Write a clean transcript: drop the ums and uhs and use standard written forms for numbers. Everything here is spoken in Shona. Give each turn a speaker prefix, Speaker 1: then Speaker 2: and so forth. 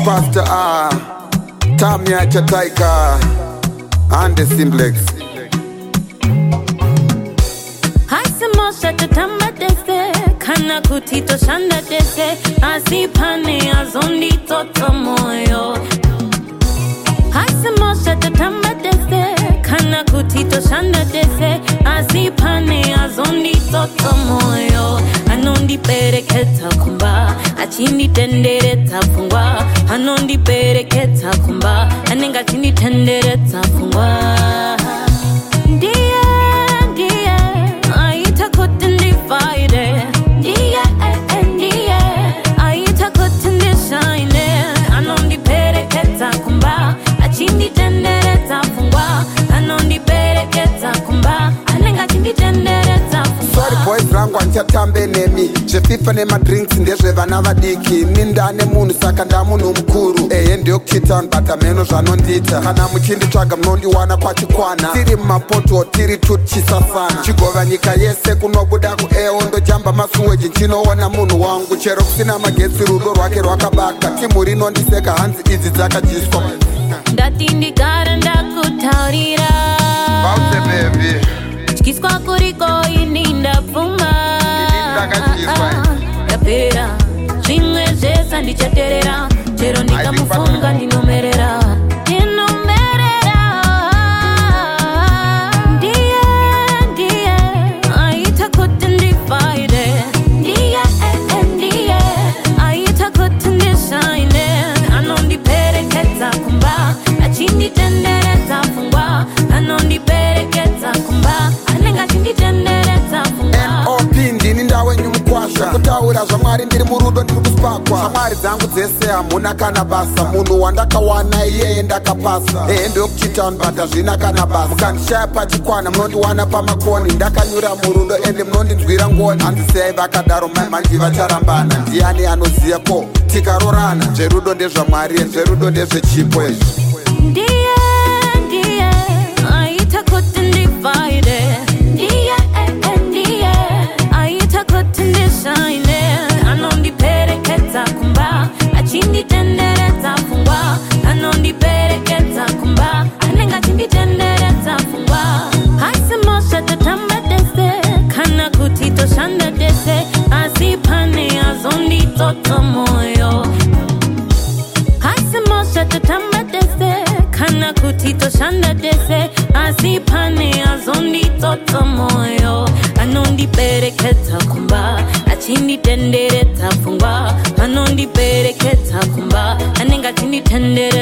Speaker 1: Pastor Tamia Chataika and the Simplex.
Speaker 2: Hasimosha tatamba dese, kana kutito shanda dese, asipane azondi toto moyo. Hasimosha tatamba dese, kana kutito shanda dese, asipane azondi toto moyo. Anondi pereketa kumba, achindi tendere tapungwa. Anondi pereketa kumba, anenga chindi tendere tapungwa.
Speaker 1: Sorry boys rangu anchatambe nemi Jefifa nema drinks ndezve vana vadiki Nindane munu saka ndamunu mkuru ndio K-Town bata meno zvanondita Kana muchindi tsvaga mnondiwana pachikwana Tiri mapoto tiri tuchisasana Chigova nyika yese kunobuda kueo Ndojamba masuweji nchinoona munu wangu Chero kusina magetsi rudo rwake rwakabaka Timu rinondiseka hanzi idzi dzakajiswa
Speaker 2: Ndati ndigara ndakutaurira
Speaker 1: Baute baby
Speaker 2: Chikiswa kuriko ini ndapfuma Yapera Zvimwe zvese ndichaterera Chero ndikamufunga ndinomerera Ndiye Aita kuti ndifaide Ndiye Aita kuti ndishine Anondipereketa kumba Achinditendereza fungwa Anondipereketa kumba Anenga chinditendereza fungwa
Speaker 1: NOP ndini ndawe nyumukwasha Kutaura zvamwari ndiri murudo ndiri kuspakwa Shamwari dzangu dzese hamuna kana basa Munhu wandakawana iyeye ndakapasa ndio K-Town bata zvina kana basa Mukandishaya pachikwana munondiwana pamakoni Ndakanyura murudo ende munondinzwira ngoni Handisei vakadaro manje vacharambana Ndiani anoziya ko tikarorana Zverudo ndezvamwari zverudo ndezvechipo izvi
Speaker 2: Ndiye Aita kuti ndifaide Ndiye Aita kuti ndishine Anondipereketa kumba Achinditendereza fungwa Anondipereketa kumba Anenga chinditendereza fungwa Hasimosha tatamba dese Kana kutito shanda dese Asipane azondi toto moyo Hasimosha tatamba dese Kana kutito shanda dese Asipane azondi toto moyo Anondipereketa kumba Achinditendereza fungwa Anondipereketa kumba Anenga chinditendereza